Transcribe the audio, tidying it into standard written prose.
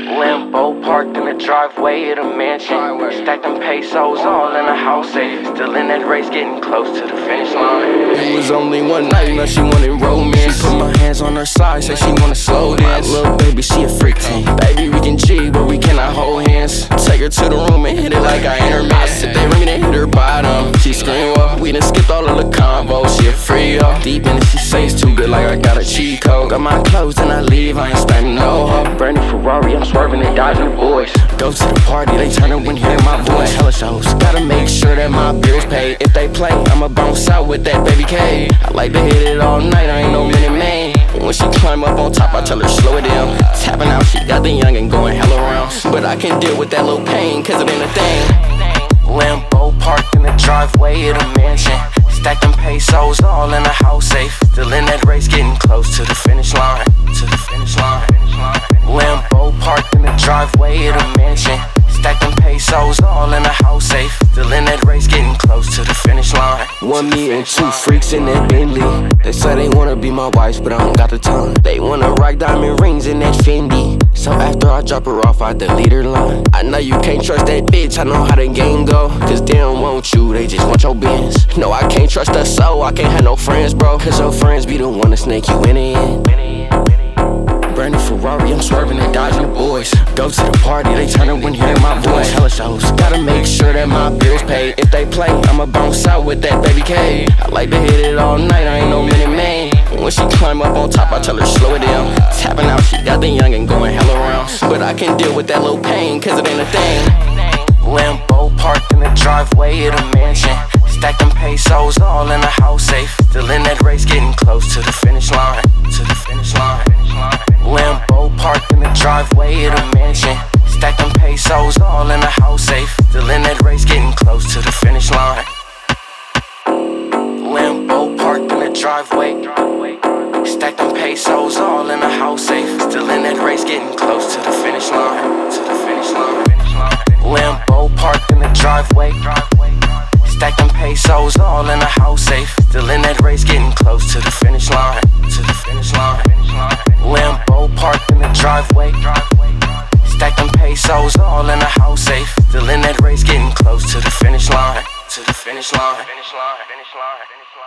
Lambo parked in the driveway of the mansion. Stacked them pesos all in the house safe. Still in that race, getting close to the finish line. It was only one night, now she wanted romance. She put my hands on her side, said she wanna slow dance. My little baby, she a freak too. Baby, we can G, but we cannot hold hands. Take her to the room and hit it like I ain't her man. I sit there ringing and hit her bottom. She scream, well, we done skipped all of the convo. She a free, yo. Deep in it, she say it's too good, like I got a cheat code. Got my clothes and I leave, I ain't spamming no hoe. Brand new Ferrari, I'm swerving and dodging the boys. Go to the party, they turn up when hearing my voice. Hella shows, gotta make sure that my bills paid. If they play, I'ma bounce out with that baby K. I like to hit it all night, I ain't no minute man. When she climb up on top, I tell her slow it down. Tapping out, she got the youngin' going hella rounds. But I can deal with that little pain, cause it ain't a thing. Lambo parked in the driveway of the mansion. Stack them pesos all in the house safe. Still in that race, getting close to the finish line. To the finish line. Lambo parked in the driveway of the mansion. Stack them pesos all in the house safe. Still in that race, getting close to the finish line. One me and two freaks in that Bentley. They say they wanna be my wife, but I don't got the time. They wanna rock diamond rings in that Fendi. So after I drop her off, I delete her line. I know you can't trust that bitch, I know how the game go. Cause they don't want you, they just want your bins. No, I can't trust her, so I can't have no friends, bro. Cause your friends be the one to snake you in the end. Brand new Ferrari, I'm swerving and dodging the boys. Go to the party, they turn up when hearing my voice. Hella shows, gotta make sure that my bills paid. If they play, I'ma bounce out with that baby K. I like to hit it all night, I ain't no minute man. When she climb up on top, I tell her slow it down. Tapping out, she got the youngin' going hella rounds. But I can deal with that little pain, cause it ain't a thing. Lambo parked in the driveway of the mansion. Stack them pesos all in the house safe. Still in that race, getting close to the finish line. To the finish line. Lambo parked in the driveway of the mansion. Stack them pesos all in the house safe. Still in that race, getting close to the finish line. Lambo parked in the driveway. Stack them pesos all in the house safe. Still in that race, getting close to the finish line. To the finish line. Lambo parked in the driveway. Stack them pesos all in the house safe. Still in that race, getting close to the finish line. To the finish line. Lambo parked in the driveway. Stack them pesos all in the house safe. Still in that race, getting close to the finish line. To the finish line. Finish line. Finish line.